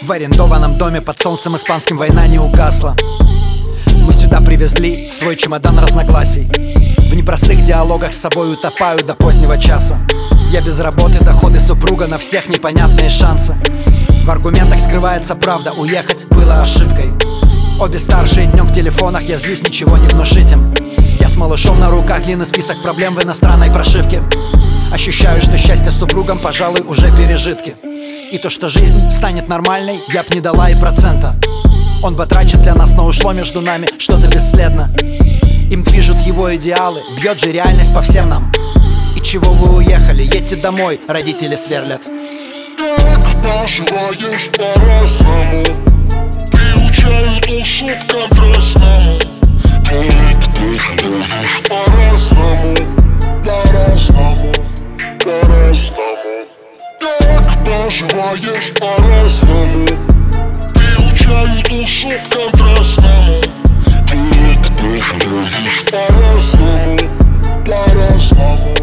В арендованном доме под солнцем испанским война не угасла. Мы сюда привезли свой чемодан разногласий. В непростых диалогах с собой утопаю до позднего часа. Я без работы, доходы супруга, на всех непонятные шансы. В аргументах скрывается правда, уехать было ошибкой. Обе старшие днем в телефонах, я злюсь, ничего не внушить им. Я с малышом на руках, длинный список проблем в иностранной прошивке. Ощущаю, что счастье с супругом, пожалуй, уже пережитки. И то, что жизнь станет нормальной, я б не дала и процента. Он потрачет для нас, но ушло между нами что-то бесследно. Им движут его идеалы, бьет же реальность по всем нам. И чего вы уехали, едьте домой, родители сверлят. Так поживаешь по-разному, приучают усуд контрастному. Так поживаешь по-разному, по-разному, по-разному. Так поживаешь по-разному, приучают усуд контрастному. Так поживаешь по-разному, по-разному,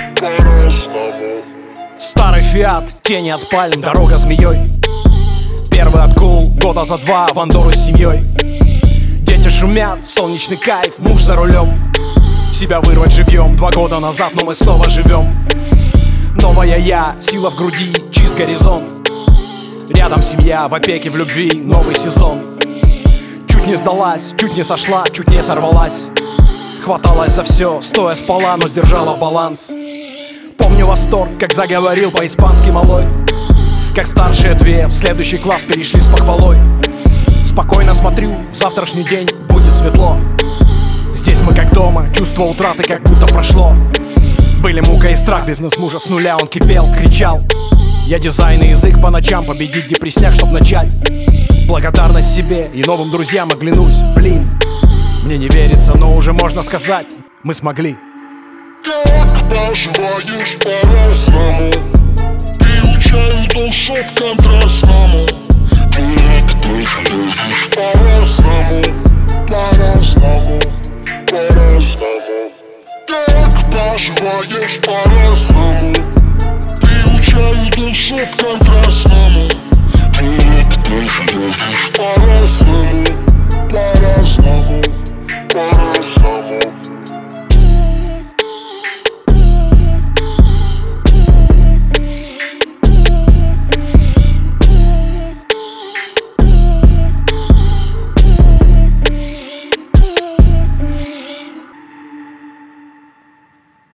по-разному. Старый фиат, тени от пальм, дорога змеей. Первый откул, года за 2 в Андорру с семьей. Дети шумят, солнечный кайф, муж за рулем. Себя вырвать живьем, 2 года назад, но мы снова живем. Новая я, сила в груди, чист горизонт. Рядом семья, в опеке, в любви, новый сезон. Чуть не сдалась, чуть не сошла, чуть не сорвалась. Хваталась за все, стоя спала, но сдержала баланс. Помню восторг, как заговорил по-испански малой. Как старшие 2 в следующий класс перешли с похвалой. Спокойно смотрю, в завтрашний день будет светло. Здесь мы как дома, чувство утраты как будто прошло. Были мука и страх, бизнес мужа с нуля, он кипел, кричал. Я дизайн и язык по ночам, победить депрессняк, чтоб начать. Благодарность себе и новым друзьям, оглянусь, блин. Мне не верится, но уже можно сказать, мы смогли. Так поживаешь по-разному, приучают усуд контрастному. Так поживаешь по-разному, по-разному, по-разному. Так поживаешь по-разному, приучают усуд контрастному. Так поживаешь по-разному, по-разному, по-разному.